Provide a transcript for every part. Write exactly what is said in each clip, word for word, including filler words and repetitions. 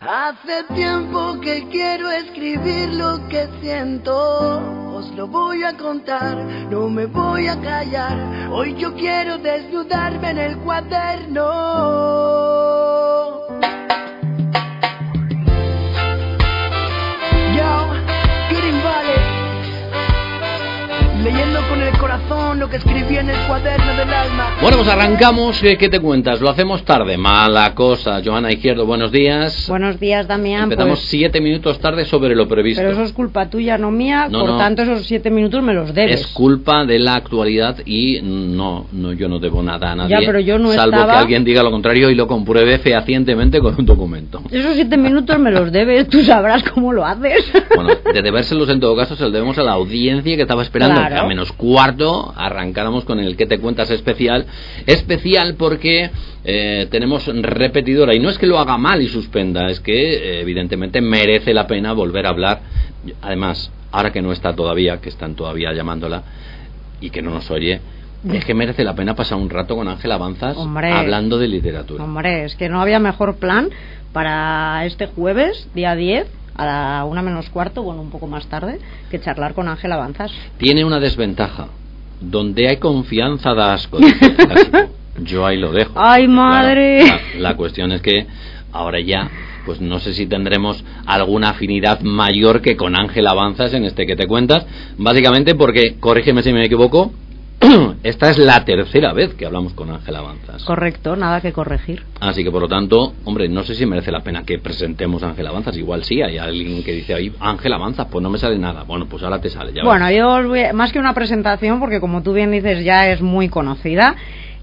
Hace tiempo que quiero escribir lo que siento, os lo voy a contar, no me voy a callar. Hoy yo quiero desnudarme en el cuaderno. Yo, Kirin Valley, leyendo con el corazón lo que escribí en el cuaderno del alma. Bueno, pues arrancamos. ¿Qué te cuentas? Lo hacemos tarde. Mala cosa. Joana Izquierdo, buenos días. Buenos días, Damián. Empezamos pues, siete minutos tarde sobre lo previsto. Pero eso es culpa tuya, no mía. No, por no. tanto, esos siete minutos me los debes. Es culpa de la actualidad y no, no yo no debo nada a nadie. Ya, pero yo no salvo estaba... que alguien diga lo contrario y lo compruebe fehacientemente con un documento. Esos siete minutos me los debes. Tú sabrás cómo lo haces. Bueno, de debérselos en todo caso se los debemos a la audiencia que estaba esperando Claro. que a menos cuarto arrancáramos con el que te cuentas especial. Especial porque eh, tenemos repetidora y no es que lo haga mal y suspenda, es que eh, evidentemente merece la pena volver a hablar. Además, ahora que no está todavía, que están todavía llamándola y que no nos oye, es que merece la pena pasar un rato con Ángela Avanzas Hombre. hablando de literatura. Hombre, es que no había mejor plan para este jueves, día diez, a la una menos cuarto, bueno, un poco más tarde, que charlar con Ángela Avanzas. Tiene una desventaja. Donde hay confianza da asco, dice el clásico. Yo ahí lo dejo. ¡Ay, madre! Claro, la, la cuestión es que ahora ya, pues no sé si tendremos alguna afinidad mayor que con Ángela Avanzas en este que te cuentas, básicamente porque, corrígeme si me equivoco, esta es la tercera vez que hablamos con Ángela Avanzas. Correcto, nada que corregir. Así que por lo tanto, hombre, no sé si merece la pena que presentemos a Ángela Avanzas. Igual sí, hay alguien que dice ahí, Ángela Avanzas, pues no me sale nada. Bueno, pues ahora te sale. Ya Bueno, ves. yo os voy a- más que una presentación, porque como tú bien dices ya es muy conocida,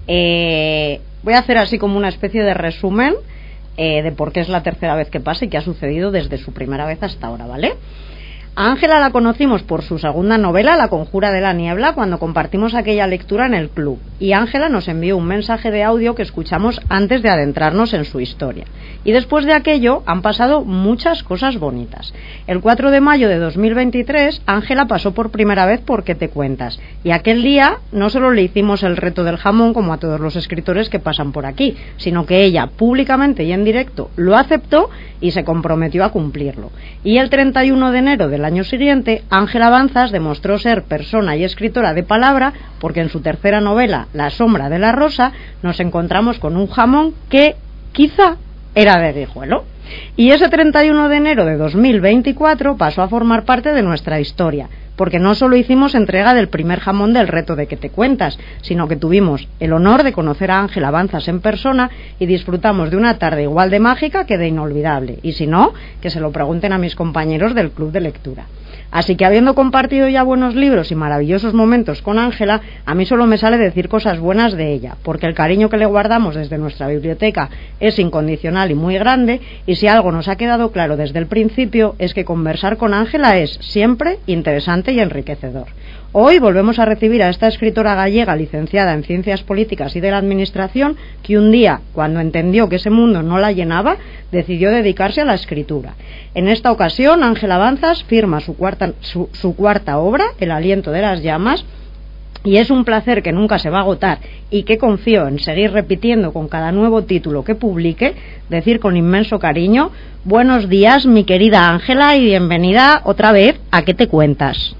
eh, voy a hacer así como una especie de resumen eh, de por qué es la tercera vez que pasa y qué ha sucedido desde su primera vez hasta ahora, ¿vale? A Ángela la conocimos por su segunda novela, La conjura de la niebla, cuando compartimos aquella lectura en el club. Y Ángela nos envió un mensaje de audio que escuchamos antes de adentrarnos en su historia. Y después de aquello han pasado muchas cosas bonitas. El cuatro de mayo de dos mil veintitrés, Ángela pasó por primera vez por ¿Qué te cuentas? Y aquel día no solo le hicimos el reto del jamón como a todos los escritores que pasan por aquí, sino que ella públicamente y en directo lo aceptó y se comprometió a cumplirlo. Y el treinta y uno de enero del año siguiente, Ángela Avanzas demostró ser persona y escritora de palabra, porque en su tercera novela, La sombra de la rosa, nos encontramos con un jamón que quizá era de Guijuelo. Y ese treinta y uno de enero de dos mil veinticuatro pasó a formar parte de nuestra historia, porque no solo hicimos entrega del primer jamón del reto de ¿Qué te cuentas?, sino que tuvimos el honor de conocer a Ángela Avanzas en persona y disfrutamos de una tarde igual de mágica que de inolvidable. Y si no, que se lo pregunten a mis compañeros del club de lectura. Así que habiendo compartido ya buenos libros y maravillosos momentos con Ángela, a mí solo me sale decir cosas buenas de ella, porque el cariño que le guardamos desde nuestra biblioteca es incondicional y muy grande, y si algo nos ha quedado claro desde el principio es que conversar con Ángela es siempre interesante y enriquecedor. Hoy volvemos a recibir a esta escritora gallega licenciada en Ciencias Políticas y de la Administración, que un día, cuando entendió que ese mundo no la llenaba, decidió dedicarse a la escritura. En esta ocasión, Ángela Avanzas firma su cuarta, su, su cuarta obra, El aliento de las llamas, y es un placer que nunca se va a agotar y que confío en seguir repitiendo con cada nuevo título que publique, decir con inmenso cariño: buenos días, mi querida Ángela, y bienvenida otra vez a ¿Qué te cuentas?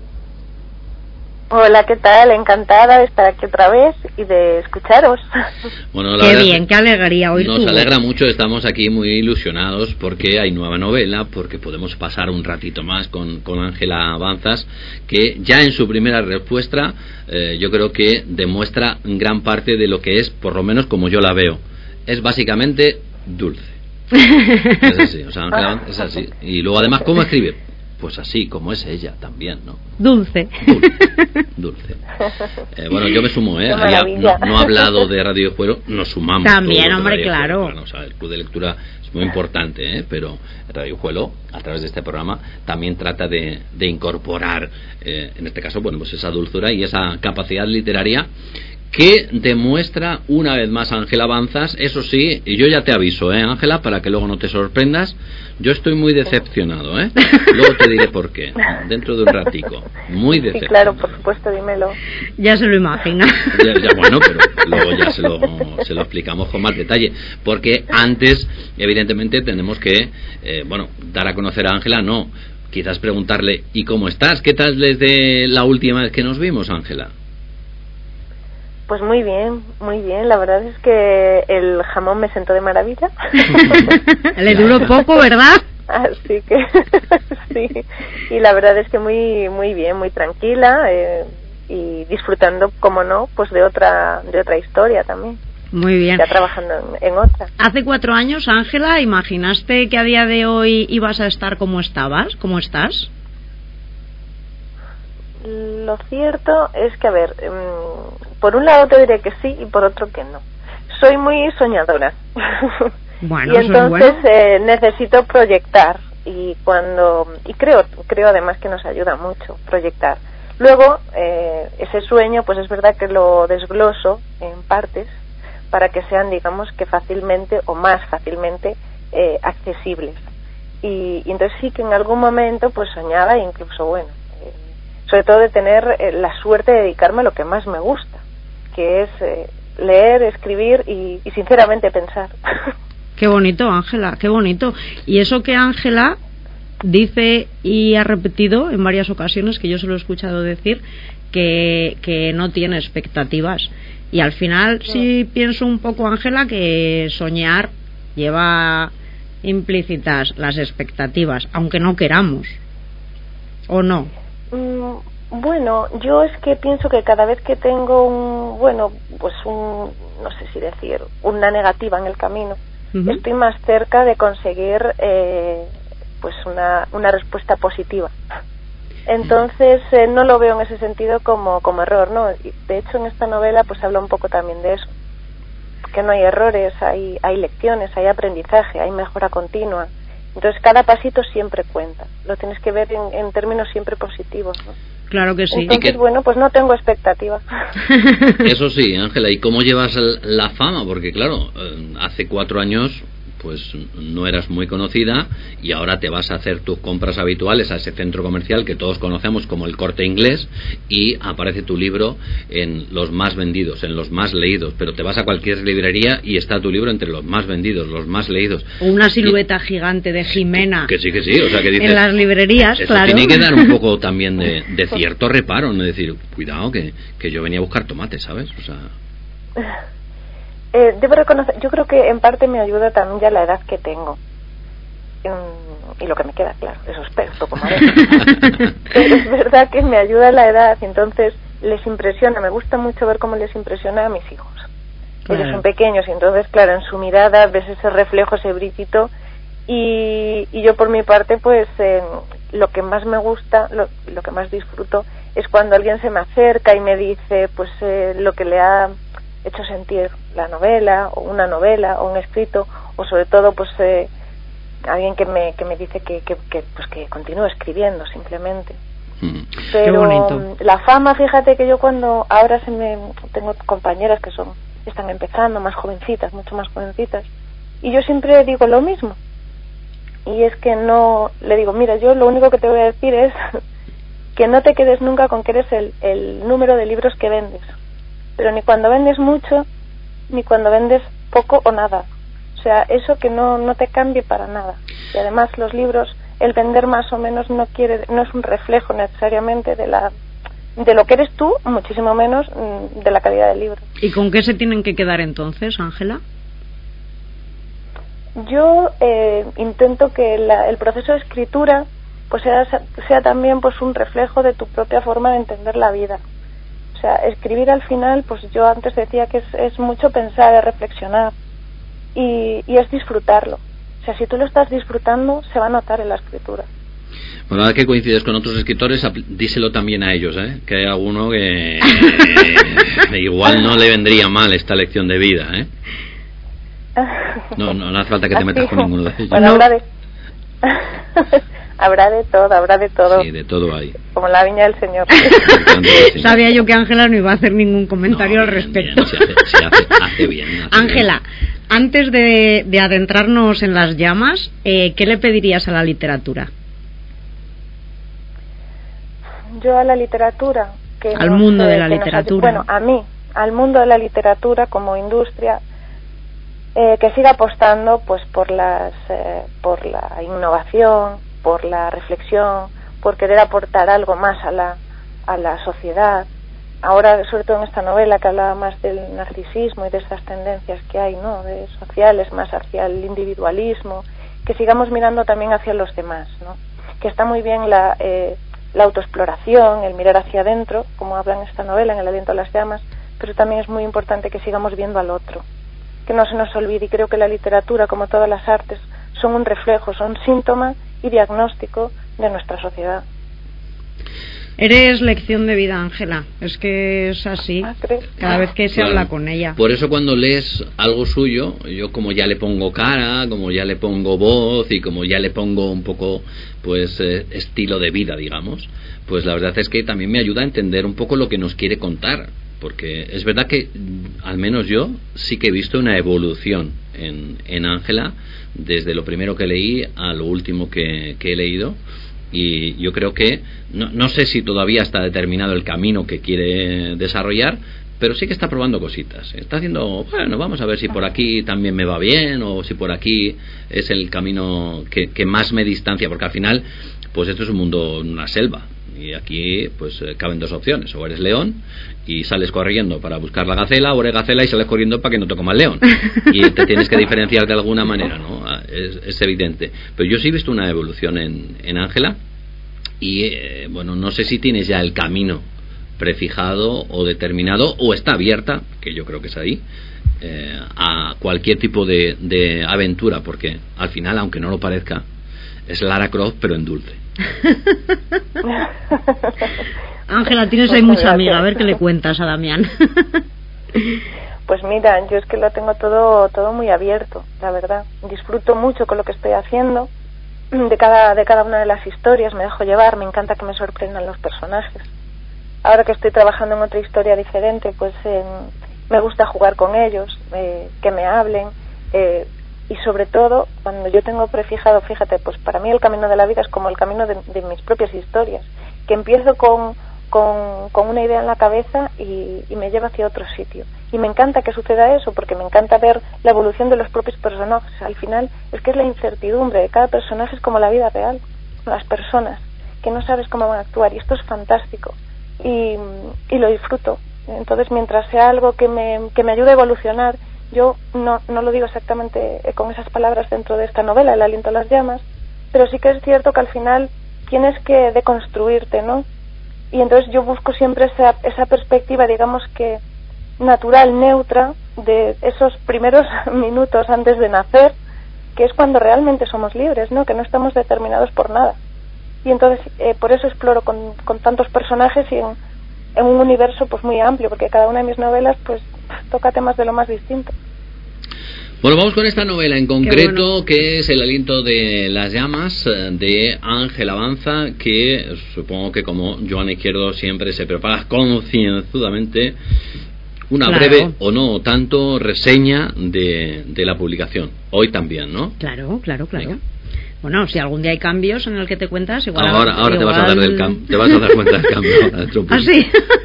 Hola, ¿qué tal? Encantada de estar aquí otra vez y de escucharos. Bueno, la Qué verdad bien, qué alegría oír nos tu voz. alegra mucho, estamos aquí muy ilusionados porque hay nueva novela, porque podemos pasar un ratito más con con Ángela Avanzas, que ya en su primera respuesta eh, yo creo que demuestra gran parte de lo que es, por lo menos como yo la veo. Es básicamente dulce. Es así, o sea, Ángela Avanzas es así. Y luego además, ¿cómo escribe? Pues así, como es ella también, ¿no? Dulce. Dulce. Dulce. Eh, bueno, yo me sumo, ¿eh? Qué Ya, maravilla. no, no ha hablado de Radio Juego, nos sumamos. También, todos de hombre, Radio claro. Juego. O sea, el club de lectura es muy importante, ¿eh? Pero Radio Juego, a través de este programa, también trata de, de incorporar, eh, en este caso, bueno, pues esa dulzura y esa capacidad literaria que demuestra una vez más Ángela Banzas. Eso sí, y yo ya te aviso, ¿eh, Ángela? Para que luego no te sorprendas, yo estoy muy decepcionado, ¿eh? Luego te diré por qué, dentro de un ratico. Muy decepcionado. Sí, claro, por supuesto, dímelo. Ya se lo imagina. Ya, ya, bueno, pero luego ya se lo, se lo explicamos con más detalle, porque antes, evidentemente, tenemos que, eh, bueno, dar a conocer a Ángela, no, quizás preguntarle, ¿y cómo estás? ¿Qué tal desde la última vez que nos vimos, Ángela? Pues muy bien, muy bien. La verdad es que el jamón me sentó de maravilla. Le duró poco, ¿verdad? Así que sí. Y la verdad es que muy muy bien, muy tranquila eh, y disfrutando, como no, pues de otra de otra historia también. Muy bien. Ya trabajando en, en otra. Hace cuatro años, Ángela, ¿imaginaste que a día de hoy ibas a estar como estabas? ¿Cómo estás? Lo cierto es que, a ver, um, por un lado te diré que sí y por otro que no. Soy muy soñadora. Bueno, y entonces bueno. eh, necesito proyectar y cuando y creo creo además que nos ayuda mucho proyectar. Luego eh, ese sueño, pues es verdad que lo desgloso en partes para que sean, digamos, que fácilmente o más fácilmente eh, accesibles. Y, y entonces sí que en algún momento pues soñaba, incluso bueno. Sobre todo de tener eh, la suerte de dedicarme a lo que más me gusta, que es eh, leer, escribir y, y sinceramente pensar. Qué bonito, Ángela, qué bonito. Y eso que Ángela dice y ha repetido en varias ocasiones, que yo se lo he escuchado decir, que, que no tiene expectativas. Y al final sí, sí pienso un poco, Ángela, que soñar lleva implícitas las expectativas, aunque no queramos, ¿o no? Bueno, yo es que pienso que cada vez que tengo un, bueno, pues un, no sé si decir, una negativa en el camino, uh-huh. estoy más cerca de conseguir eh, pues una, una respuesta positiva. Entonces eh, no lo veo en ese sentido como, como error, ¿no? De hecho en esta novela pues habla un poco también de eso, que no hay errores, hay, hay lecciones, hay aprendizaje, hay mejora continua. Entonces cada pasito siempre cuenta, lo tienes que ver en, en términos siempre positivos, ¿no? Claro que sí. Entonces, que... bueno, pues no tengo expectativa. Eso sí, Ángela, ¿y cómo llevas la fama? Porque claro, hace cuatro años pues no eras muy conocida y ahora te vas a hacer tus compras habituales a ese centro comercial que todos conocemos como el Corte Inglés y aparece tu libro en los más vendidos, en los más leídos, pero te vas a cualquier librería y está tu libro entre los más vendidos, los más leídos. Una silueta y, gigante de Jimena. Que sí, que sí, o sea que dices, en las librerías, eso claro. Tiene que dar un poco también de, de cierto reparo, no decir, cuidado que, que yo venía a buscar tomates, ¿sabes? O sea... Eh, debo reconocer, yo creo que en parte me ayuda también ya la edad que tengo mm, y lo que me queda, claro, eso espero, poco más. Pero es verdad que me ayuda la edad y entonces les impresiona, me gusta mucho ver cómo les impresiona a mis hijos. Claro. Ellos son pequeños y entonces, claro, en su mirada ves ese reflejo, ese brillito y, y yo por mi parte pues eh, lo que más me gusta, lo, lo que más disfruto es cuando alguien se me acerca y me dice pues eh, lo que le ha hecho sentir la novela o una novela o un escrito o sobre todo pues eh, alguien que me que me dice que, que, que pues que continúe escribiendo simplemente. Mm. Pero la fama, fíjate que yo cuando ahora se me tengo compañeras que son están empezando más jovencitas, mucho más jovencitas y yo siempre digo lo mismo y es que no le digo mira yo lo único que te voy a decir es que no te quedes nunca con que eres el, el número de libros que vendes. Pero ni cuando vendes mucho, ni cuando vendes poco o nada. O sea, eso que no, no te cambie para nada. Y además los libros, el vender más o menos no quiere, no es un reflejo necesariamente de la de lo que eres tú, muchísimo menos de la calidad del libro. ¿Y con qué se tienen que quedar entonces, Ángela? Yo eh, intento que la, el proceso de escritura pues sea, sea también pues un reflejo de tu propia forma de entender la vida. O sea, escribir al final, pues yo antes decía que es, es mucho pensar, es reflexionar y, y es disfrutarlo. O sea, si tú lo estás disfrutando, se va a notar en la escritura. Bueno, ahora que coincides con otros escritores, díselo también a ellos, ¿eh? Que hay alguno que eh, igual no le vendría mal esta lección de vida, ¿eh? No, no, no hace falta que te metas con ninguno de ellos. Bueno, ahora de... Habrá de todo, habrá de todo. Sí, de todo hay. Como la viña del Señor. Sabía yo que Ángela no iba a hacer ningún comentario no, al bien, respecto. Bien, se hace, se hace, hace bien. Ángela, antes de, de adentrarnos en las llamas, eh, ¿qué le pedirías a la literatura? Yo a la literatura... Que al nos, mundo de la que literatura. Nos, bueno, a mí, al mundo de la literatura como industria, eh, que siga apostando pues por las eh, por la innovación, por la reflexión, por querer aportar algo más a la a la sociedad. Ahora, sobre todo en esta novela que hablaba más del narcisismo y de esas tendencias que hay, ¿no?, de sociales, más hacia el individualismo, que sigamos mirando también hacia los demás, ¿no? Que está muy bien la eh, la autoexploración, el mirar hacia adentro, como habla en esta novela, en El aliento de las llamas, pero también es muy importante que sigamos viendo al otro, que no se nos olvide, y creo que la literatura, como todas las artes, son un reflejo, son síntoma y diagnóstico de nuestra sociedad. Eres lección de vida, Ángela, es que es así, ah, cada vez que se claro. habla con ella. Por eso cuando lees algo suyo, yo como ya le pongo cara, como ya le pongo voz y como ya le pongo un poco pues eh, estilo de vida, digamos, pues la verdad es que también me ayuda a entender un poco lo que nos quiere contar, porque es verdad que al menos yo sí que he visto una evolución en en Ángela desde lo primero que leí a lo último que, que he leído. Y yo creo que no, no sé si todavía está determinado el camino que quiere desarrollar, pero sí que está probando cositas. Está haciendo, bueno, vamos a ver si por aquí también me va bien o si por aquí es el camino que, que más me distancia, porque al final pues esto es un mundo, una selva, y aquí pues eh, caben dos opciones: o eres león y sales corriendo para buscar la gacela, o eres gacela y sales corriendo para que no te coma el león, y te tienes que diferenciar de alguna manera, ¿no? Es, es evidente. Pero yo sí he visto una evolución en en Ángela, y eh, bueno, no sé si tienes ya el camino prefijado o determinado, o está abierta, que yo creo que es ahí, eh, a cualquier tipo de, de aventura, porque al final, aunque no lo parezca, es Lara Croft pero en dulce. Ángela, tienes ahí mucha amiga, a ver qué le cuentas a Damián. Pues mira, yo es que lo tengo todo todo muy abierto, la verdad. Disfruto mucho con lo que estoy haciendo, de cada de cada una de las historias, me dejo llevar, me encanta que me sorprendan los personajes. Ahora que estoy trabajando en otra historia diferente, pues eh, me gusta jugar con ellos, eh, que me hablen, eh, y sobre todo, cuando yo tengo prefijado, fíjate, pues para mí el camino de la vida es como el camino de, de mis propias historias, que empiezo con, con, con una idea en la cabeza y, y me lleva hacia otro sitio. Y me encanta que suceda eso, porque me encanta ver la evolución de los propios personajes. Al final, es que es la incertidumbre de cada personaje, es como la vida real, las personas, que no sabes cómo van a actuar, y esto es fantástico, y, y lo disfruto. Entonces, mientras sea algo que me, que me ayude a evolucionar, yo no, no lo digo exactamente con esas palabras dentro de esta novela, El aliento de las llamas, pero sí que es cierto que al final tienes que deconstruirte, ¿no? Y entonces yo busco siempre esa, esa perspectiva, digamos que natural, neutra, de esos primeros minutos antes de nacer, que es cuando realmente somos libres, ¿no? Que no estamos determinados por nada. Y entonces eh, por eso exploro con, con tantos personajes y en, en un universo pues muy amplio, porque cada una de mis novelas pues toca temas de lo más distinto. Bueno, vamos con esta novela en concreto, bueno. que es El aliento de las llamas, de Ángela Banza, que supongo que como Joana Izquierdo siempre se prepara concienzudamente una claro. breve o no tanto reseña de, de la publicación. Hoy también, ¿no? Claro, claro, claro. Venga. Bueno, si algún día hay cambios en el que te cuentas, igual... Ahora, ahora igual... te vas a dar del cam- te vas a dar cuenta del cambio. ¿Ah, sí?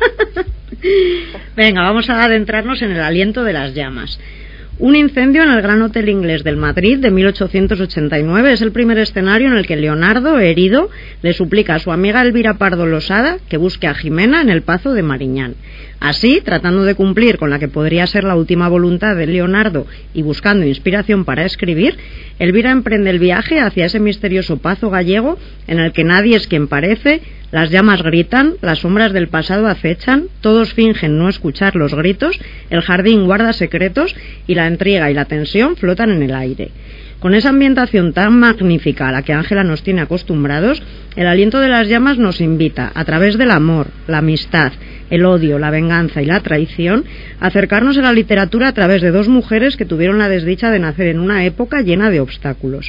Venga, vamos a adentrarnos en El aliento de las llamas. Un incendio en el Gran Hotel Inglés del Madrid de mil ochocientos ochenta y nueve es el primer escenario en el que Leonardo, herido, le suplica a su amiga Elvira Pardo Losada que busque a Jimena en el Pazo de Mariñán. Así, tratando de cumplir con la que podría ser la última voluntad de Leonardo y buscando inspiración para escribir, Elvira emprende el viaje hacia ese misterioso pazo gallego en el que nadie es quien parece, las llamas gritan, las sombras del pasado acechan, todos fingen no escuchar los gritos, el jardín guarda secretos y la intriga y la tensión flotan en el aire. Con esa ambientación tan magnífica a la que Ángela nos tiene acostumbrados, El aliento de las llamas nos invita, a través del amor, la amistad, el odio, la venganza y la traición, a acercarnos a la literatura a través de dos mujeres que tuvieron la desdicha de nacer en una época llena de obstáculos.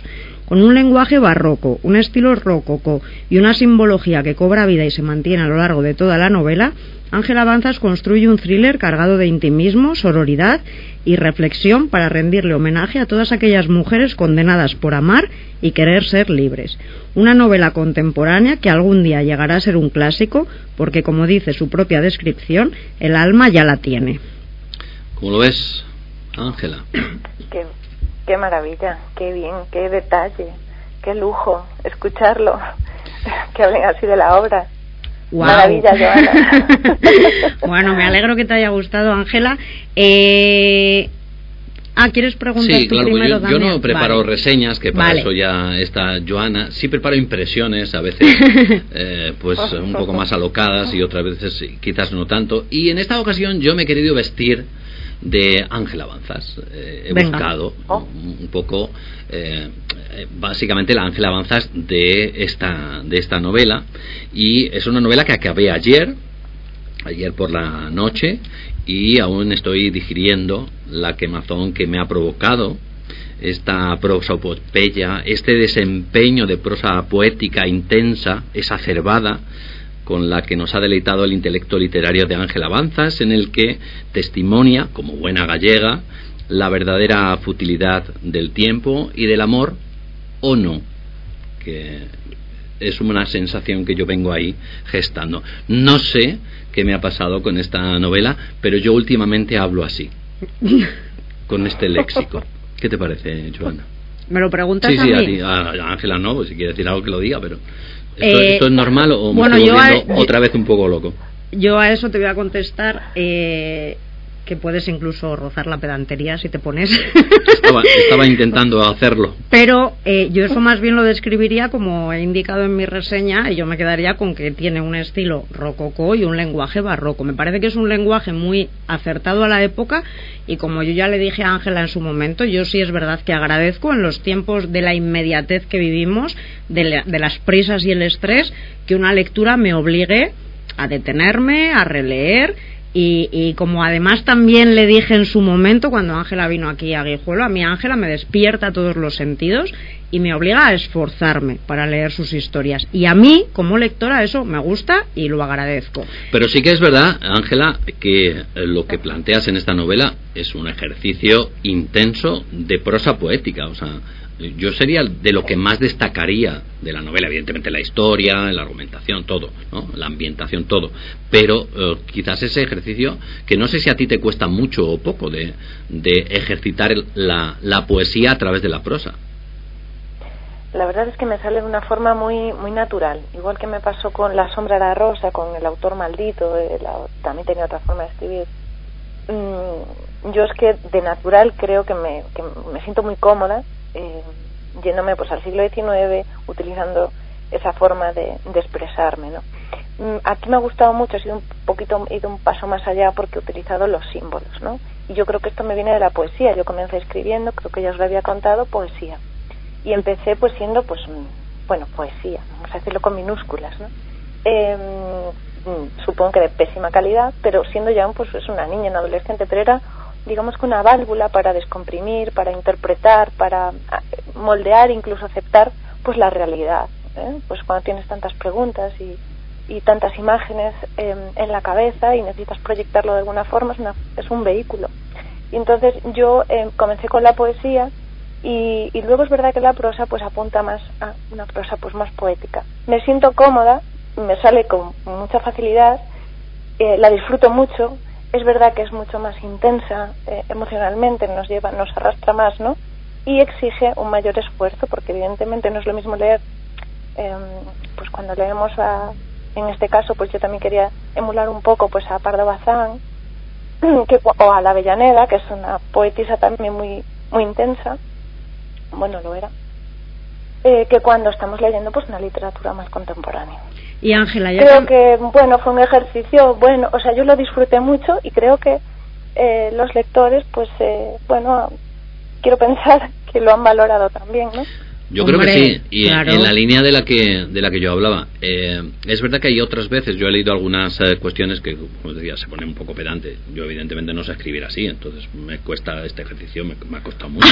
Con un lenguaje barroco, un estilo rococó y una simbología que cobra vida y se mantiene a lo largo de toda la novela, Ángela Banzas construye un thriller cargado de intimismo, sororidad y reflexión para rendirle homenaje a todas aquellas mujeres condenadas por amar y querer ser libres. Una novela contemporánea que algún día llegará a ser un clásico porque, como dice su propia descripción, el alma ya la tiene. ¿Cómo lo ves, Ángela? Qué, qué maravilla, qué bien, qué detalle, qué lujo escucharlo, que hablen así de la obra. Wow. Maravilla, Joana. Bueno, me alegro que te haya gustado, Ángela. Eh... Ah, ¿quieres preguntar sí, tú claro, primero yo, también? yo no preparo vale. reseñas, que para vale. eso ya está Joana. Sí preparo impresiones, a veces eh, pues un poco más alocadas y otras veces quizás no tanto. Y en esta ocasión yo me he querido vestir de Ángela Banzas. Eh, he Venga. buscado oh. un poco, eh, básicamente la Ángela Banzas de esta, de esta novela. Y es una novela que acabé ayer, ayer por la noche, y aún estoy digiriendo la quemazón que me ha provocado esta prosopopeya, este desempeño de prosa poética intensa, exacerbada, con la que nos ha deleitado el intelecto literario de Ángela Banzas, en el que testimonia, como buena gallega, la verdadera futilidad del tiempo y del amor, o no, que es una sensación que yo vengo ahí gestando. No sé qué me ha pasado con esta novela, pero yo últimamente hablo así, con este léxico. ¿Qué te parece, Joana? ¿Me lo preguntas sí, a sí, mí? a ti, a Ángela no, pues si quiere decir algo que lo diga, pero ¿esto, eh, ¿esto es normal o me bueno, estoy yo volviendo a, otra vez un poco loco? Yo a eso te voy a contestar eh, que puedes incluso rozar la pedantería si te pones. Estaba, estaba intentando hacerlo. Pero eh, yo eso más bien lo describiría como he indicado en mi reseña, y yo me quedaría con que tiene un estilo rococó y un lenguaje barroco. Me parece que es un lenguaje muy acertado a la época, y como yo ya le dije a Ángela en su momento, yo sí es verdad que agradezco en los tiempos de la inmediatez que vivimos, de, la, de las prisas y el estrés, que una lectura me obligue a detenerme, a releer. Y, y como además también le dije en su momento cuando Ángela vino aquí a Guijuelo, a mí Ángela me despierta todos los sentidos y me obliga a esforzarme para leer sus historias, y a mí como lectora eso me gusta y lo agradezco. Pero sí que es verdad, Ángela, que lo que planteas en esta novela es un ejercicio intenso de prosa poética. O sea, yo sería de lo que más destacaría de la novela, evidentemente la historia, la argumentación, todo, ¿no? La ambientación, todo, pero eh, quizás ese ejercicio que no sé si a ti te cuesta mucho o poco de, de ejercitar el, la, la poesía a través de la prosa. La verdad es que me sale de una forma muy muy natural, igual que me pasó con La sombra de la rosa, con El autor maldito, eh, la, también tenía otra forma de escribir. Mm, yo es que de natural creo que me, que me siento muy cómoda Eh, yéndome pues al siglo diecinueve, utilizando esa forma de, de expresarme, ¿no? Mm, aquí me ha gustado mucho, he sido un poquito, he ido un paso más allá porque he utilizado los símbolos, ¿no? Y yo creo que esto me viene de la poesía. Yo comencé escribiendo, creo que ya os lo había contado, poesía, y empecé pues siendo pues bueno, poesía, vamos a decirlo con minúsculas, ¿no? Eh, supongo que de pésima calidad, pero siendo ya pues es una niña, una adolescente, pero era digamos que una válvula para descomprimir, para interpretar, para moldear, incluso aceptar pues la realidad, ¿eh? Pues cuando tienes tantas preguntas y, y tantas imágenes eh, en la cabeza y necesitas proyectarlo de alguna forma, es, una, es un vehículo. Y entonces yo eh, comencé con la poesía y, y luego es verdad que la prosa pues apunta más a una prosa pues más poética. Me siento cómoda, me sale con mucha facilidad, eh, la disfruto mucho. Es verdad que es mucho más intensa eh, emocionalmente, nos lleva, nos arrastra más, ¿no? Y exige un mayor esfuerzo, porque evidentemente no es lo mismo leer, eh, pues cuando leemos a, en este caso, pues yo también quería emular un poco pues a Pardo Bazán, que, o a la Avellaneda, que es una poetisa también muy muy intensa, bueno, lo era, eh, que cuando estamos leyendo pues una literatura más contemporánea. Y Ángela, ya creo que... que bueno fue un ejercicio bueno, o sea, yo lo disfruté mucho y creo que eh, los lectores pues eh, bueno, quiero pensar que lo han valorado también, ¿no? Yo Hombre, creo que sí, y claro. en la línea de la que de la que yo hablaba. Eh, es verdad que hay otras veces, yo he leído algunas eh, cuestiones que, como decía, se ponen un poco pedante. Yo evidentemente no sé escribir así, entonces me cuesta este ejercicio, me, me ha costado mucho.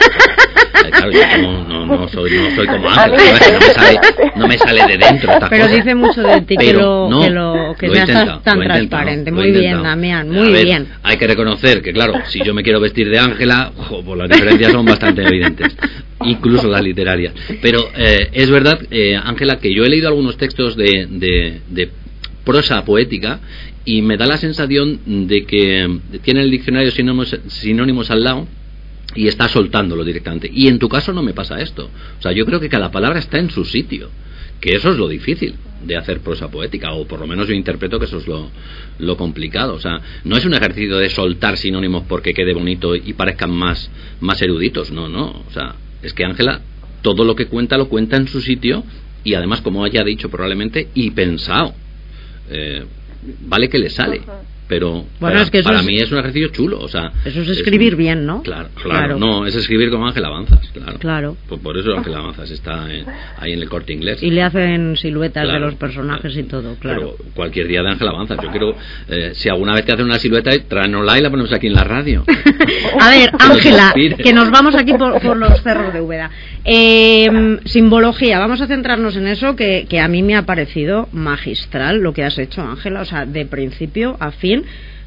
Eh, claro, yo no, no, no, soy, no soy como Ángel, no me sale, no me sale de dentro estas Pero cosas. dice mucho de ti que Pero lo no, que, lo, que lo he seas intentado, tan lo he intentado, transparente. lo he Muy bien, intentado. Damián, A muy ver, bien. hay que reconocer que, claro, si yo me quiero vestir de Ángela, jo, pues las diferencias son bastante evidentes, incluso las literarias. Pero eh, es verdad, eh, Ángela, que yo he leído algunos textos de, de, de prosa poética y me da la sensación de que tiene el diccionario sinónimos, sinónimos al lado y está soltándolo directamente. Y en tu caso no me pasa esto. O sea, yo creo que cada palabra está en su sitio, que eso es lo difícil de hacer prosa poética, o por lo menos yo interpreto que eso es lo, lo complicado. O sea, no es un ejercicio de soltar sinónimos porque quede bonito y parezcan más, más eruditos, no, no. O sea, es que Ángela todo lo que cuenta lo cuenta en su sitio y además, como haya dicho probablemente, y pensado. Eh, vale que le sale, pero bueno, para, es que eso para es, mí es un ejercicio chulo. O sea, eso es escribir es, bien, ¿no? Claro, claro, Claro. no, es escribir como Ángel Avanzas, claro. Claro. Pues por eso Ángel Avanzas está en, ahí en el Corte Inglés. Y le hacen siluetas Claro, de los personajes y todo, claro. Pero cualquier día de Ángel Avanzas. Yo quiero, eh, si alguna vez te hacen una silueta, tráenosla y la ponemos aquí en la radio. A ver, Ángela, que nos vamos aquí por, por los cerros de Úbeda. Eh, simbología, vamos a centrarnos en eso, que, que a mí me ha parecido magistral lo que has hecho, Ángela. O sea, de principio a fin,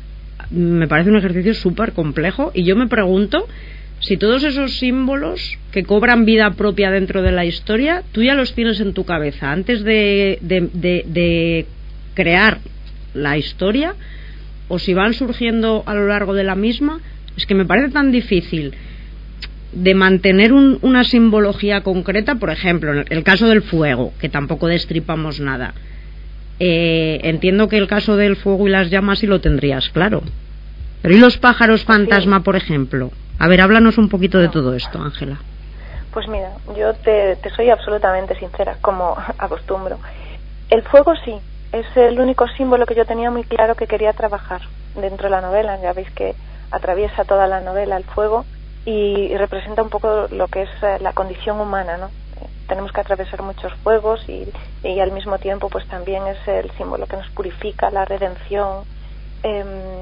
me parece un ejercicio súper complejo. Y yo me pregunto si todos esos símbolos que cobran vida propia dentro de la historia, tú ya los tienes en tu cabeza antes de, de, de, de crear la historia, o si van surgiendo a lo largo de la misma. Es que me parece tan difícil de mantener un, una simbología concreta. Por ejemplo, en el caso del fuego, que tampoco destripamos nada. Eh, entiendo que el caso del fuego y las llamas sí lo tendrías claro. Pero ¿y los pájaros fantasma, por ejemplo? A ver, háblanos un poquito de todo esto, Ángela. Pues mira, yo te, te soy absolutamente sincera, como acostumbro. El fuego sí, es el único símbolo que yo tenía muy claro que quería trabajar dentro de la novela. Ya veis que atraviesa toda la novela el fuego y, y representa un poco lo que es eh, la condición humana, ¿no? Eh, tenemos que atravesar muchos fuegos y, y al mismo tiempo pues también es el símbolo que nos purifica, la redención, eh,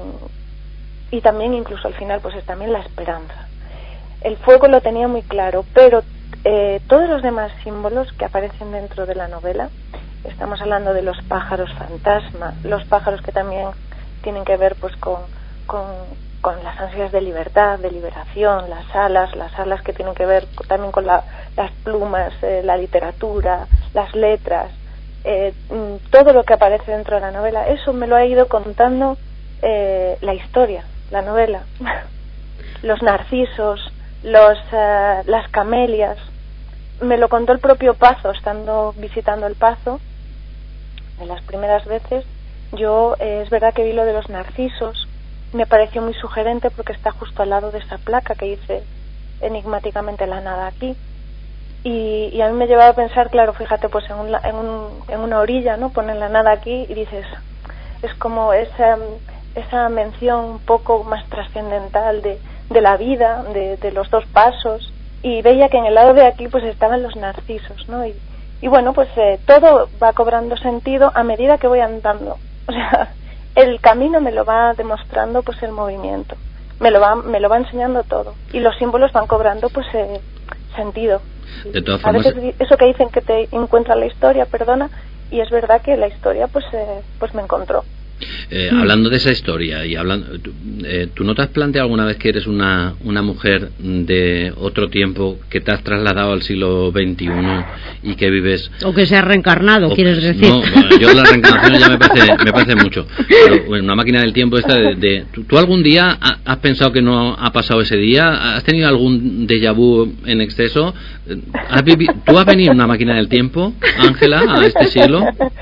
y también incluso al final pues es también la esperanza. El fuego lo tenía muy claro, pero eh, todos los demás símbolos que aparecen dentro de la novela, estamos hablando de los pájaros fantasma, los pájaros que también tienen que ver pues con, con, con las ansias de libertad, de liberación, las alas, las alas que tienen que ver también con la, las plumas, eh, la literatura, las letras, eh, todo lo que aparece dentro de la novela, eso me lo ha ido contando eh, la historia, la novela. Los narcisos, los, uh, las camelias, me lo contó el propio Pazo, estando visitando el Pazo, de las primeras veces. Yo, eh, es verdad que vi lo de los narcisos, me pareció muy sugerente porque está justo al lado de esa placa que dice enigmáticamente la nada aquí, y, y a mí me llevaba a pensar, claro, fíjate, pues en, un, en, un, en una orilla, ¿no? Ponen la nada aquí y dices, es como esa, esa mención un poco más trascendental de, de la vida, de, de los dos pasos, y veía que en el lado de aquí pues estaban los narcisos, ¿no? Y, y bueno, pues eh, todo va cobrando sentido a medida que voy andando. O sea, el camino me lo va demostrando pues el movimiento, me lo va me lo va enseñando todo, y los símbolos van cobrando pues eh, sentido. De todas a formas, veces eso que dicen que te encuentra la historia, perdona, y es verdad que la historia pues eh, pues me encontró. Eh, hablando de esa historia y hablando, tú, eh, ¿tú no te has planteado alguna vez que eres una, una mujer de otro tiempo, que te has trasladado al siglo veintiuno y que vives... O que se ha reencarnado, o, quieres decir. No, bueno, yo la reencarnación ya me parece, me parece mucho. Pero bueno, una máquina del tiempo esta de... de ¿tú, ¿Tú algún día has pensado que no ha pasado ese día? ¿Has tenido algún déjà vu en exceso? ¿Has vivi- ¿Tú has venido en una máquina del tiempo, Ángela, a este siglo?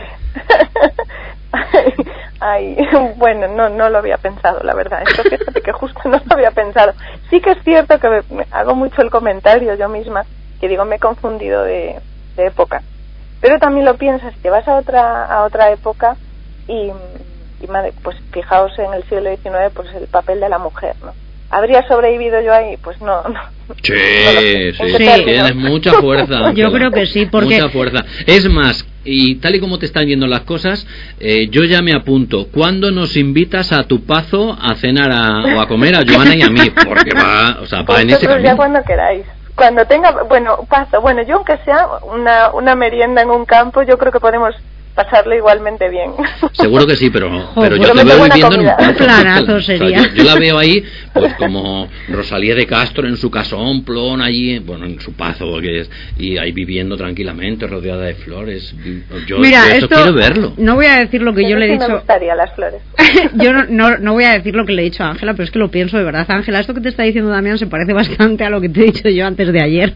Ay, bueno, no no lo había pensado, la verdad. Esto fíjate que justo no lo había pensado. Sí que es cierto que me, me hago mucho el comentario yo misma, que digo, me he confundido de, de época. Pero también lo piensas, te vas a otra a otra época y, y madre, pues fijaos en el siglo diecinueve, pues el papel de la mujer, ¿no? ¿habría sobrevivido yo ahí? Pues no, no. Sí, no sí, sí. tienes mucha fuerza. Yo creo que sí, porque... Mucha fuerza. Es más, y tal y como te están yendo las cosas, eh, yo ya me apunto. ¿Cuándo nos invitas a tu Pazo a cenar a, o a comer a Joana y a mí? Porque va, o sea, va en ese camino. Ya cuando queráis. Cuando tenga, bueno, Pazo, bueno, yo aunque sea una, una merienda en un campo, yo creo que podemos pasarlo igualmente bien. Seguro que sí, pero, pero yo Pero te me veo tengo una viviendo en un comida. Pazo. Un planazo O sea, sería. yo, yo la veo ahí, pues como Rosalía de Castro en su casón, plon allí, bueno, en su Pazo, que es, y ahí viviendo tranquilamente, rodeada de flores. Yo, Mira, yo eso esto, quiero verlo. No voy a decir lo que yo le he Sí dicho. me gustaría las flores. Yo no, no, no voy a decir lo que le he dicho a Ángela, pero es que lo pienso de verdad. Ángela, esto que te está diciendo Damián se parece bastante a lo que te he dicho yo antes de ayer.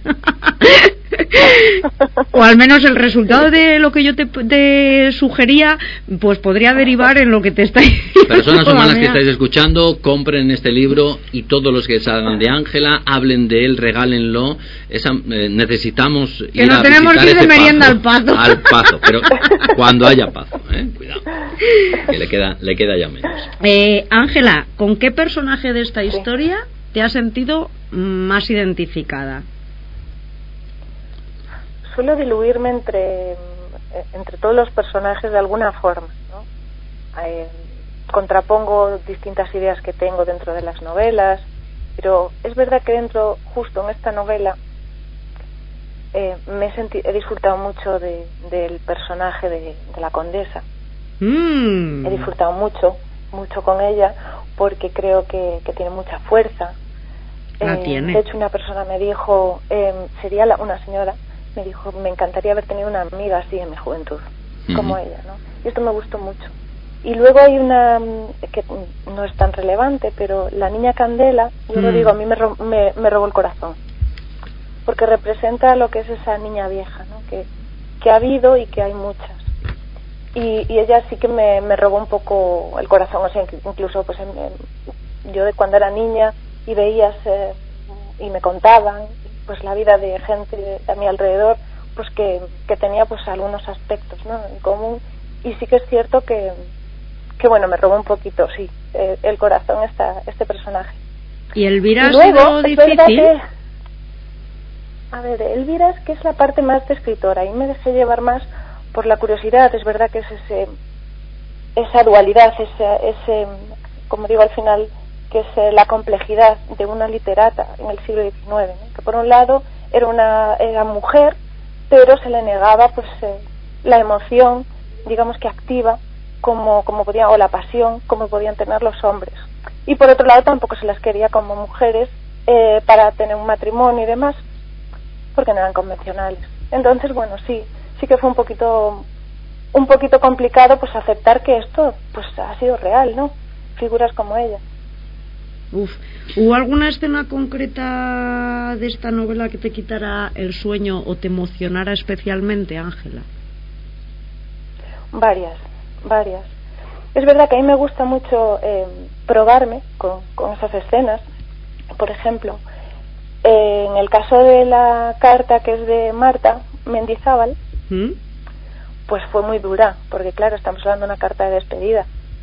O al menos el resultado de lo que yo te, te sugería, pues podría derivar en lo que te está diciendo. Personas humanas que Damián. estáis escuchando, compren este libro y todos los que salgan de Ángela, hablen de él, regálenlo. Esa, eh, necesitamos Que ir nos a tenemos visitar que ir de ese merienda Pazo, al Pazo. al Pazo, pero cuando haya Pazo, ¿eh? Cuidado, que le queda, le queda ya menos. Eh, Ángela, ¿con qué personaje de esta historia te has sentido más identificada? Suelo diluirme entre entre todos los personajes de alguna forma, ¿no? Eh, contrapongo distintas ideas que tengo dentro de las novelas, pero es verdad que dentro, justo en esta novela, eh, me he, senti- he disfrutado mucho de, del personaje de, de la condesa. Mm. He disfrutado mucho, mucho con ella, porque creo que, que tiene mucha fuerza. La Eh, tiene. De hecho, una persona me dijo, eh, sería la, una señora, me dijo, me encantaría haber tenido una amiga así en mi juventud, Uh-huh. como ella, ¿no? Y esto me gustó mucho. Y luego hay una que no es tan relevante, pero la niña Candela, yo Mm. lo digo, a mí me, ro- me, me robó el corazón, porque representa lo que es esa niña vieja, ¿no? Que, que ha habido y que hay muchas. Y, y ella sí que me, me robó un poco el corazón, o sea, incluso pues en, en, yo de cuando era niña y veías eh, y me contaban pues la vida de gente a mi alrededor, pues que, que tenía pues algunos aspectos, ¿no?, en común, y sí que es cierto que, que bueno, me robó un poquito, sí, eh, el corazón esta, este personaje. ¿Y Elvira Y ha luego, sido es verdad difícil? que, a ver, Elvira es que es la parte más de escritora, y me dejé llevar más por la curiosidad. Es verdad que es ese, esa dualidad, ese, ese, como digo al final, que es eh, la complejidad de una literata en el siglo diecinueve, ¿no? Que por un lado era una era mujer, pero se le negaba pues eh, la emoción, digamos que activa, como como podían, o la pasión como podían tener los hombres, y por otro lado tampoco se las quería como mujeres eh, para tener un matrimonio y demás, porque no eran convencionales. Entonces, bueno, sí, sí que fue un poquito un poquito complicado pues aceptar que esto pues ha sido real, ¿no? Figuras como ella. Uf. ¿Hubo alguna escena concreta de esta novela que te quitara el sueño o te emocionara especialmente, Ángela? Varias, varias. Es verdad que a mí me gusta mucho eh, probarme con, con esas escenas. Por ejemplo, eh, en el caso de la carta que es de Marta Mendizábal, ¿Mm? pues fue muy dura, porque claro, estamos hablando de una carta de despedida.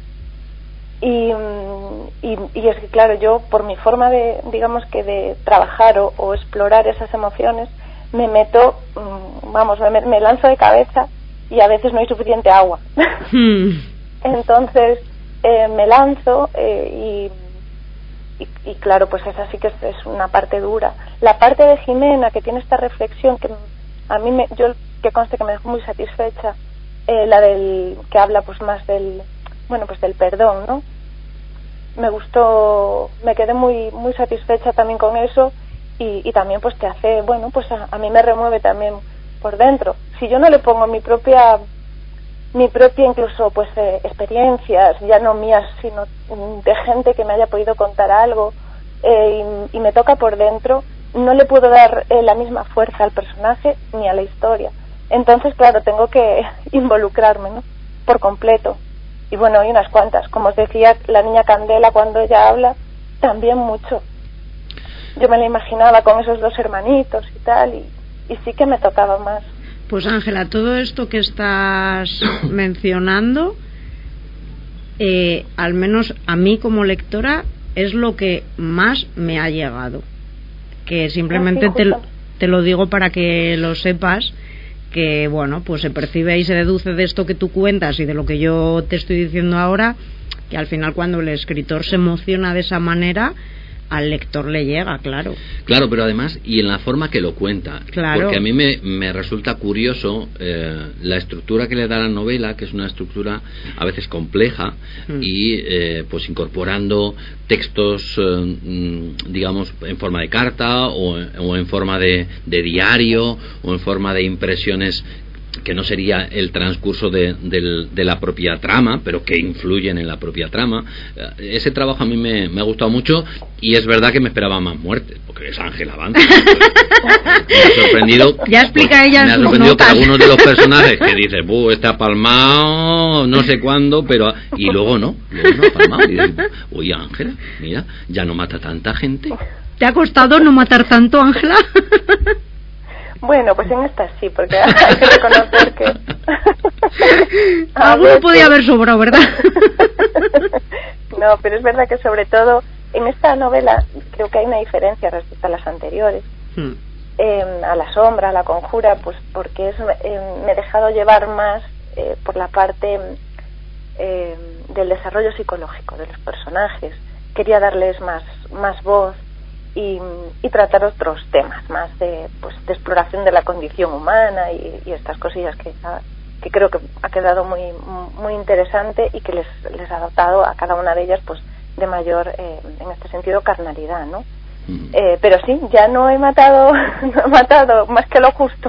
Y, y, y es que claro, yo por mi forma de, digamos que de trabajar o, o explorar esas emociones, me meto, vamos, me, me lanzo de cabeza y a veces no hay suficiente agua. Hmm. Entonces eh, me lanzo eh, y, y, y claro, pues esa sí que es, es una parte dura. La parte de Jimena, que tiene esta reflexión que a mí, me, yo que conste que me dejó muy satisfecha, eh, la del que habla pues más del, bueno, pues del perdón, ¿no? Me gustó, me quedé muy muy satisfecha también con eso, y, y también pues te hace, bueno, pues a, a mí me remueve también por dentro. Si yo no le pongo mi propia mi propia incluso pues eh, experiencias, ya no mías, sino de gente que me haya podido contar algo, eh, y, y me toca por dentro, no le puedo dar eh, la misma fuerza al personaje ni a la historia. Entonces, claro, tengo que involucrarme, ¿no?, por completo. Y bueno, hay unas cuantas, como os decía, la niña Candela, cuando ella habla, también mucho. Yo me la imaginaba con esos dos hermanitos y tal, y, y sí que me tocaba más. Pues Ángela, todo esto que estás mencionando, eh, al menos a mí como lectora, es lo que más me ha llegado. Que simplemente Ah, sí, te, justo. te lo digo para que lo sepas, que bueno, pues se percibe y se deduce de esto que tú cuentas y de lo que yo te estoy diciendo ahora, que al final cuando el escritor se emociona de esa manera, al lector le llega, claro. Claro, pero además, y en la forma que lo cuenta. Claro. Porque a mí me, me resulta curioso eh, la estructura que le da la novela, que es una estructura a veces compleja, mm. y eh, pues incorporando textos, eh, digamos, en forma de carta o, o en forma de, de diario o en forma de impresiones que no sería el transcurso de, de, de la propia trama, pero que influyen en la propia trama. Ese trabajo a mí me, me ha gustado mucho, y es verdad que me esperaba más muertes, porque es Ángela Avanza. Me ha sorprendido. Ya explica pues, ella me ha sorprendido que algunos de los personajes que dices, buh, está palmado, no sé cuándo, pero y luego no, luego no ha palmado. Y dices, oye, Ángela, mira, ya no mata tanta gente. ¿Te ha costado no matar tanto, Ángela? Bueno, pues en esta sí, porque hay que reconocer que... Alguno podía haber sobrado, ¿verdad? No, pero es verdad que sobre todo en esta novela creo que hay una diferencia respecto a las anteriores. Hmm. Eh, a La Sombra, a La Conjura, pues porque es, eh, me he dejado llevar más eh, por la parte eh, del desarrollo psicológico de los personajes. Quería darles más, más voz. Y, y tratar otros temas más de pues de exploración de la condición humana y, y estas cosillas que, que creo que ha quedado muy muy interesante y que les, les ha dotado a cada una de ellas pues de mayor eh, en este sentido carnalidad, ¿no? Mm. Eh, pero sí, ya no he matado no he matado más que lo justo.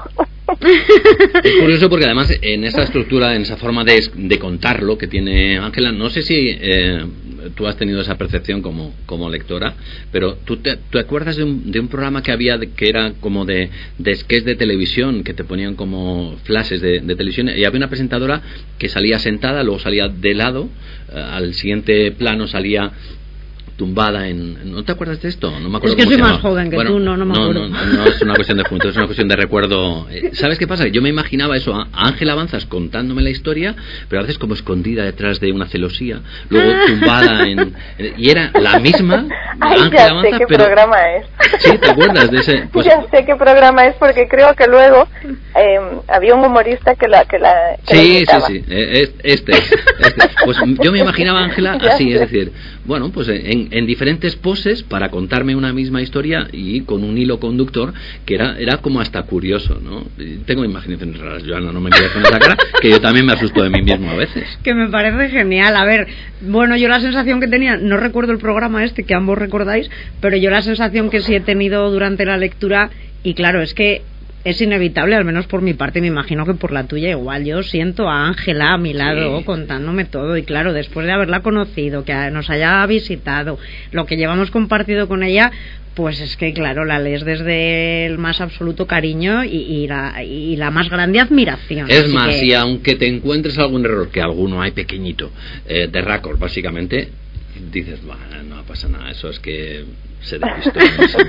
Es curioso porque además en esa estructura, en esa forma de, de contarlo que tiene Ángela, no sé si eh, tú has tenido esa percepción como, como lectora, pero ¿tú te, tú acuerdas de un, de un programa que había de, que era como de, de sketch de televisión, que te ponían como flashes de, de televisión, y había una presentadora que salía sentada, luego salía de lado, eh, al siguiente plano salía tumbada en... ¿No te acuerdas de esto? No me acuerdo. Es que soy más llamaba. joven que bueno, tú, no, no me acuerdo. No, no, no es una cuestión de juventud, es una cuestión de recuerdo. ¿Sabes qué pasa? Yo me imaginaba eso, a Ángela Avanzas contándome la historia, pero a veces como escondida detrás de una celosía, luego tumbada en... Y era la misma Ángela Avanzas, sé qué pero... programa es. Sí, ¿te acuerdas de ese? Pues... Ya sé qué programa es, porque creo que luego eh, había un humorista que la... Que la que sí, la sí, sí, este, este, este. Pues yo me imaginaba a Ángela así, es decir, bueno, pues en, en diferentes poses para contarme una misma historia y con un hilo conductor que era era como hasta curioso, ¿no? Tengo imaginaciones raras, Joana, no me quedes con esa cara, que yo también me asusto de mí mismo a veces. Que me parece genial. A ver, bueno, yo la sensación que tenía, no recuerdo el programa este que ambos recordáis, pero yo la sensación que sí he tenido durante la lectura, y claro, es que es inevitable, al menos por mi parte, me imagino que por la tuya igual. Yo siento a Ángela a mi lado, sí, contándome todo, y claro, después de haberla conocido, que nos haya visitado, lo que llevamos compartido con ella, pues es que claro, la lees desde el más absoluto cariño y, y, la, y la más grande admiración. Es más, que... y aunque te encuentres algún error, que alguno hay pequeñito, eh, de récord, básicamente, dices, bueno, no pasa nada, eso es que se despistó.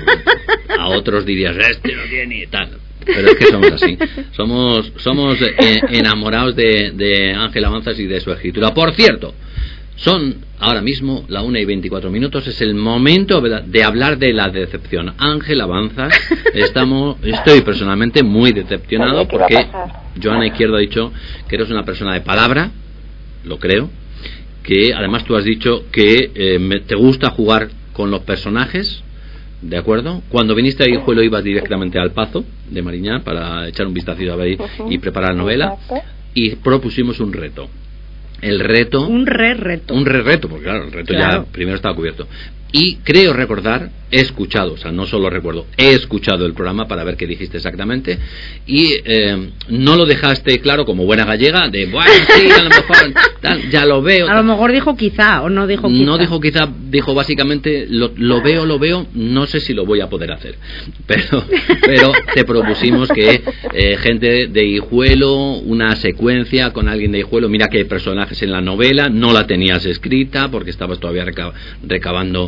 A otros dirías, este no tiene y tal. Pero es que somos así, somos somos eh, enamorados de, de Ángela Avanzas y de su escritura. Por cierto, son ahora mismo la una y veinticuatro minutos, es el momento de hablar de la decepción. Ángela Avanzas, estamos, estoy personalmente muy decepcionado porque Joana Izquierdo ha dicho que eres una persona de palabra, lo creo, que además tú has dicho que eh, me, te gusta jugar con los personajes. ¿De acuerdo? Cuando viniste a Guijuelo ibas directamente al Pazo de Mariñá para echar un vistacito a ver y preparar la novela, y propusimos un reto. El reto... Un re-reto. Un re-reto, porque claro, el reto claro. ya primero estaba cubierto. Y creo recordar, he escuchado, o sea, no solo recuerdo, he escuchado el programa para ver qué dijiste exactamente, y eh, no lo dejaste claro como buena gallega, de, bueno, sí, a lo mejor, tal, ya lo veo. A lo mejor dijo quizá, o no dijo quizá. No dijo quizá, dijo básicamente, lo, lo veo, lo veo, no sé si lo voy a poder hacer. Pero, pero te propusimos que eh, gente de Guijuelo, una secuencia con alguien de Guijuelo, mira que hay personajes en la novela, no la tenías escrita porque estabas todavía reca- recabando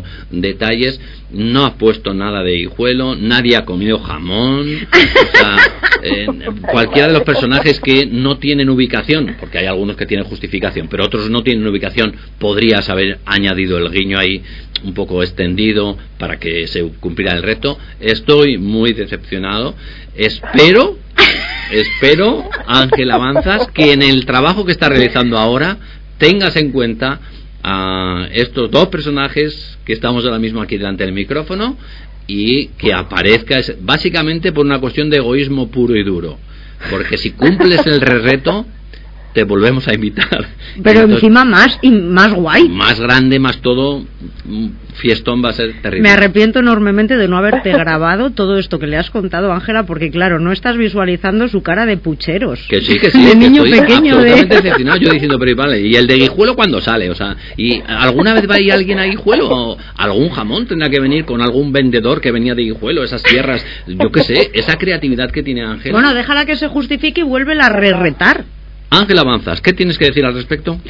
detalles. No has puesto nada de Guijuelo, nadie ha comido jamón, o sea, eh, cualquiera de los personajes que no tienen ubicación, porque hay algunos que tienen justificación, pero otros no tienen ubicación, podrías haber añadido el guiño ahí un poco extendido para que se cumpliera el reto. Estoy muy decepcionado. Espero, espero, Ángel Avanzas, que en el trabajo que estás realizando ahora tengas en cuenta a estos dos personajes que estamos ahora mismo aquí delante del micrófono y que aparezca básicamente por una cuestión de egoísmo puro y duro, porque si cumples el reto te volvemos a invitar, pero entonces, encima más y más guay, más grande, más todo, fiestón va a ser terrible. Me arrepiento enormemente de no haberte grabado todo esto que le has contado, Ángela, porque claro, no estás visualizando su cara de pucheros, que sí, que sí, de que niño estoy pequeño, absolutamente de... decepcionado, yo diciendo, pero vale, y el de Guijuelo cuando sale, o sea, y alguna vez va a ir alguien a Guijuelo, o algún jamón tendrá que venir con algún vendedor que venía de Guijuelo, esas tierras, yo qué sé, esa creatividad que tiene Ángela. Bueno, déjala que se justifique y vuélvela a re-retar. Ángel Avanzas, ¿qué tienes que decir al respecto?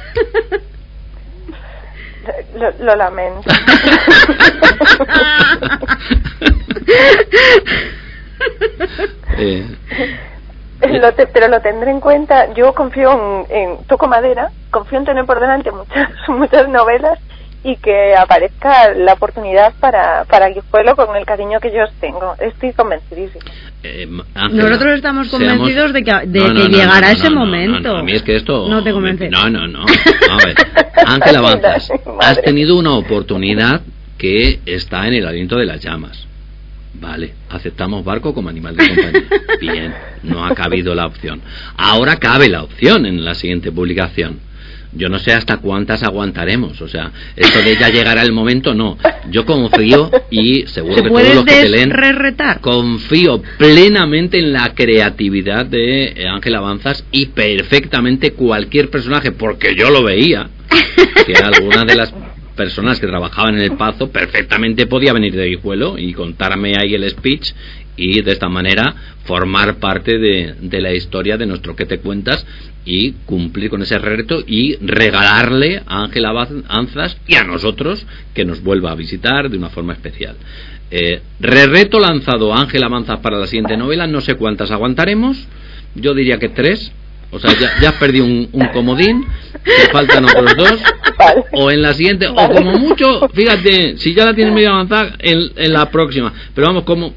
Lo, lo lamento. eh. Lo te, pero lo tendré en cuenta. Yo confío en, en toco madera, confío en tener por delante muchas muchas novelas y que aparezca la oportunidad para para Guijuelo con el cariño que yo os tengo. Estoy convencidísima. Eh, Ángela, nosotros estamos convencidos seamos... de que, de no, no, que no, llegará no, no, ese no, momento. No, no, a mí es que esto no te convence. No, no, no. A ver, Ángel Avanzas, has tenido una oportunidad que está en el aliento de las llamas. Vale, aceptamos barco como animal de compañía. Bien, no ha cabido la opción. Ahora cabe la opción en la siguiente publicación. Yo no sé hasta cuántas aguantaremos, o sea, esto de ya llegará el momento, no. Yo confío y seguro que todos los que te leen, confío plenamente en la creatividad de Ángel Avanzas y perfectamente cualquier personaje, porque yo lo veía, que alguna de las personas que trabajaban en el Pazo perfectamente podía venir de Guijuelo y contarme ahí el speech y de esta manera formar parte de, de la historia de nuestro ¿Qué te cuentas? Y cumplir con ese reto y regalarle a Ángel Avanzas y a nosotros que nos vuelva a visitar de una forma especial. Eh, re-reto lanzado a Ángel Avanzas para la siguiente novela, no sé cuántas aguantaremos, yo diría que tres. O sea, ya, ya has perdido un, un comodín, te faltan otros dos, vale. O en la siguiente, vale. O como mucho, fíjate, si ya la tienes medio avanzada, en, en la próxima. Pero vamos, como...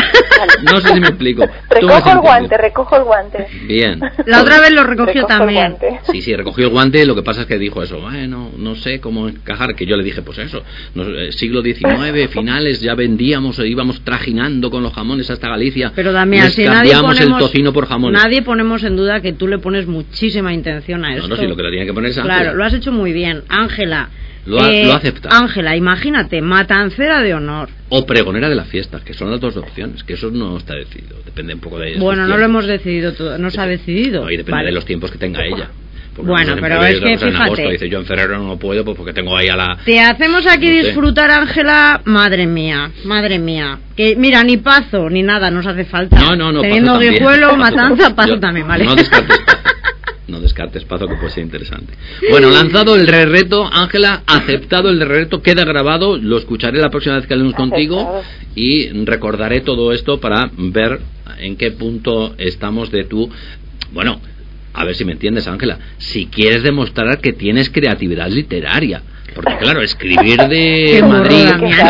No sé si me explico. Recojo el guante, recojo el guante. Bien. La otra vez lo recogió recojo también. Sí, sí, recogió el guante. Lo que pasa es que dijo eso. Bueno, no sé cómo encajar. Que yo le dije, pues eso. No, siglo diecinueve, finales, ya vendíamos, íbamos trajinando con los jamones hasta Galicia. Pero Damián, si nadie ponemos, el tocino por jamones. Nadie ponemos en duda que tú le pones muchísima intención a esto. No, no, sí, lo que le tiene que poner es Ángela. Claro, lo has hecho muy bien. Ángela. Lo ha, eh, lo acepta. Ángela, imagínate, matancera de honor. O pregonera de la fiesta, que son las dos opciones, que eso no está decidido, depende un poco de ella. Bueno, no lo hemos decidido todo, no se ha decidido. No, y depende vale. de los tiempos que tenga ella. Porque bueno, pero es que fíjate. En agosto, dice, yo en febrero no puedo pues porque tengo ahí a la... Te hacemos aquí no disfrutar, Ángela, madre mía, madre mía. Que mira, ni Pazo, ni nada nos hace falta. No, no, no. Teniendo Guijuelo, Matanza, Pazo yo, también, ¿vale? No descartes Pazo. No descartes Pazo, que puede ser interesante. Bueno, lanzado el re-reto, Ángela, aceptado el re-reto, queda grabado, lo escucharé la próxima vez que hablemos contigo y recordaré todo esto para ver en qué punto estamos de tu... Bueno, a ver si me entiendes, Ángela, si quieres demostrar que tienes creatividad literaria, porque claro, escribir de Madrid,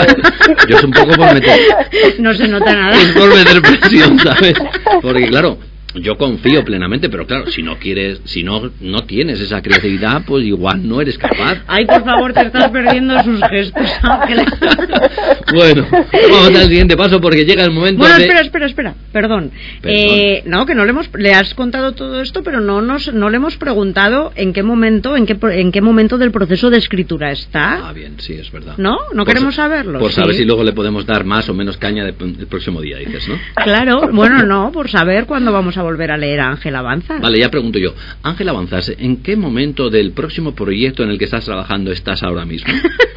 yo es un poco por meter... No se nota nada. Es por meter presión, ¿sabes? Porque claro... Yo confío plenamente, pero claro, si no quieres, si no no tienes esa creatividad, pues igual no eres capaz. Ay, por favor, te estás perdiendo sus gestos, Ángela. Bueno, vamos al siguiente paso porque llega el momento bueno, de... espera, espera, espera, perdón. perdón. Eh, no, que no le hemos, le has contado todo esto, pero no nos, no le hemos preguntado en qué momento, en qué, en qué momento del proceso de escritura está. Ah, bien, sí, es verdad. ¿No? ¿No por queremos saberlo? Por sí. saber si luego le podemos dar más o menos caña de, el próximo día, dices, ¿no? Claro, bueno, no, por saber cuándo vamos a volver a leer a Ángel Avanzas. Vale, ya pregunto yo. Ángel Avanzas, ¿en qué momento del próximo proyecto en el que estás trabajando estás ahora mismo?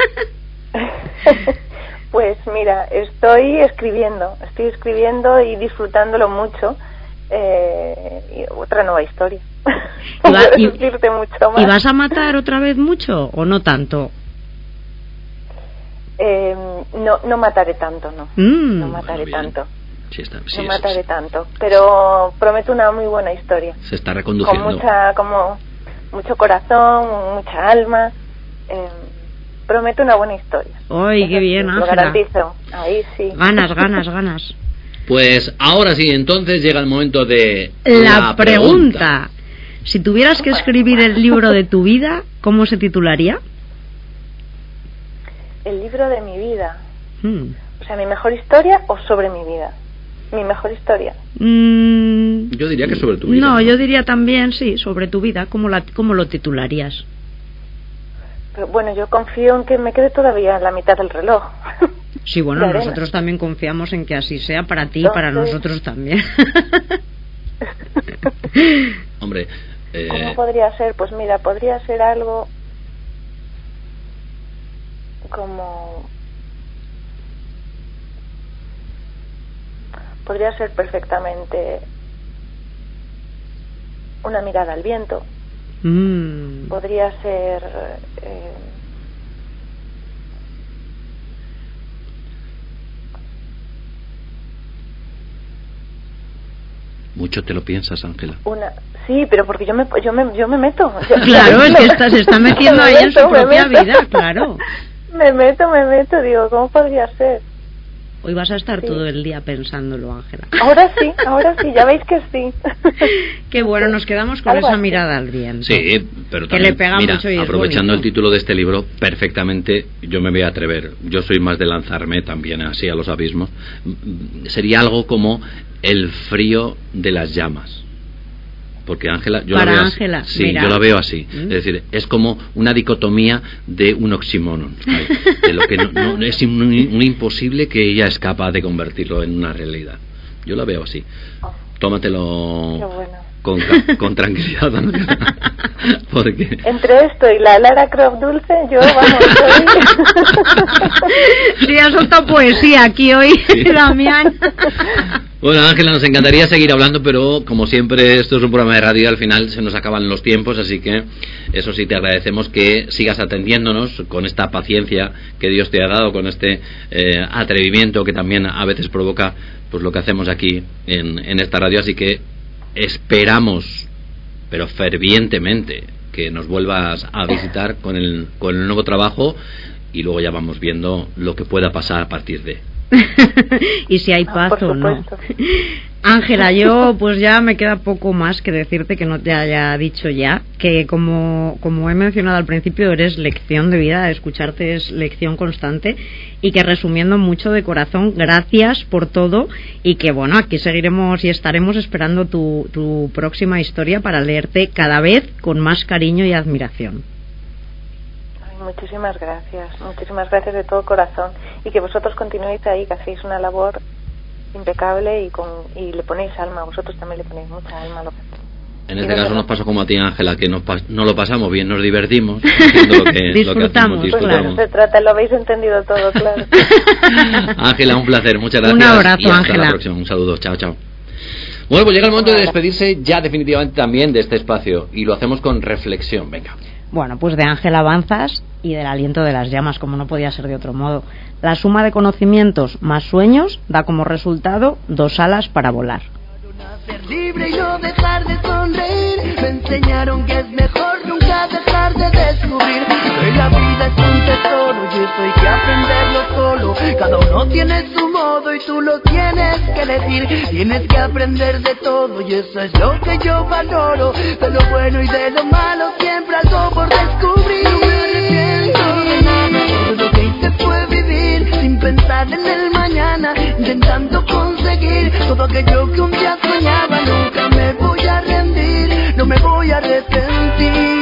Pues mira, estoy escribiendo, estoy escribiendo y disfrutándolo mucho. Eh, y otra nueva historia. ¿Y, va, y, decirte mucho más. ¿Y vas a matar otra vez mucho o no tanto? eh, no, no mataré tanto, no. Mm. No mataré Bueno, tanto. Sí, está, sí, no sí, mataré sí. tanto. Pero prometo una muy buena historia. Se está reconduciendo. Con mucha, como, mucho corazón, mucha alma. Eh, prometo una buena historia. ¡Ay, qué Eso bien, sí, lo Ángela! garantizo. Ahí sí. Ganas, ganas, ganas. Pues ahora sí, entonces llega el momento de La, la pregunta. pregunta. Si tuvieras que escribir el libro de tu vida, ¿cómo se titularía? El libro de mi vida. Hmm. O sea, mi mejor historia o sobre mi vida. Mi mejor historia. Mm, Yo diría que sobre tu vida. no, yo diría también, sí, sobre tu vida. ¿Cómo, la, cómo lo titularías? Pero bueno, yo confío en que me quede todavía en la mitad del reloj. Sí, bueno, De arena. nosotros también confiamos en que así sea para ti y para Entonces- nosotros también. Hombre, eh, ¿Cómo podría ser? Pues mira, podría ser algo como... Podría ser perfectamente una mirada al viento. Mm. Podría ser... eh, mucho te lo piensas, Ángela. una... Sí, pero porque yo me, yo me, yo me meto. Yo- Claro, es que está, se está metiendo Me ahí en meto, su me propia meto. vida, claro. Me meto, me meto, digo, ¿cómo podría ser? Hoy vas a estar Sí. todo el día pensándolo, Ángela. Ahora sí, ahora sí, ya veis que sí. Qué bueno, nos quedamos con Algo esa así. mirada al viento. Sí, pero Que también, le pega mira, mucho y es aprovechando bonito. el título de este libro, perfectamente yo me voy a atrever. Yo soy más de lanzarme también así a los abismos. Mm, Sería algo como el frío de las llamas. Porque Ángela, yo Para la veo así. Ángela, Sí, mira. yo la veo así. Mm. Es decir, es como una dicotomía de un oxímoron, ¿sabes? De lo que no, no- es un, un imposible que ella es capaz de convertirlo en una realidad. Yo la veo así. Tómatelo Qué bueno. con, ca- con tranquilidad, Ángela. Porque Entre esto y la Lara Croft dulce, yo, vamos, soy... Sí, ha soltado poesía aquí hoy, Sí. Damián. Bueno, Ángela, nos encantaría seguir hablando, pero como siempre esto es un programa de radio, al final se nos acaban los tiempos, así que eso sí te agradecemos que sigas atendiéndonos con esta paciencia que Dios te ha dado, con este eh, atrevimiento que también a veces provoca pues lo que hacemos aquí en, en esta radio, así que esperamos, pero fervientemente, que nos vuelvas a visitar con el, con el nuevo trabajo y luego ya vamos viendo lo que pueda pasar a partir de... Y si hay Ah, paz por o no. supuesto. Ángela, yo pues ya me queda poco más que decirte, que no te haya dicho ya, que como, como he mencionado al principio, eres lección de vida, escucharte es lección constante, y que resumiendo mucho de corazón, gracias por todo, y que bueno, aquí seguiremos y estaremos esperando tu, tu próxima historia para leerte cada vez con más cariño y admiración. Ay, muchísimas gracias, muchísimas gracias de todo corazón. Y que vosotros continuéis ahí, que hacéis una labor impecable y con y le ponéis alma, vosotros también le ponéis mucha alma a lo que hacéis. En este caso nos pasó como a ti, Ángela, que nos pas- no lo pasamos bien, nos divertimos haciendo lo que, lo que Disfrutamos, hacemos, Pues de disfrutamos. eso se trata, lo habéis entendido todo, claro. Ángela, un placer, muchas gracias. Un abrazo, y hasta Ángela. la próxima, un saludo, chao, chao. Bueno, pues llega el momento de despedirse ya definitivamente también de este espacio y lo hacemos con reflexión, venga. Bueno, pues de Ángela Avanzas y del aliento de las llamas, como no podía ser de otro modo. La suma de conocimientos más sueños da como resultado dos alas para volar. Ser libre y no dejar de sonreír. Me enseñaron que es mejor nunca dejar de descubrir que la vida es un tesoro y esto hay que aprenderlo solo. Cada uno tiene su modo y tú lo tienes que elegir. Tienes que aprender de todo y eso es lo que yo valoro. De lo bueno y de lo malo siempre algo por descubrir. No me arrepiento de nada, todo lo que hice fue vivir sin pensar en el mañana, intentando conseguir todo aquello que un día soñaba. Nunca me voy a rendir, no me voy a arrepentir.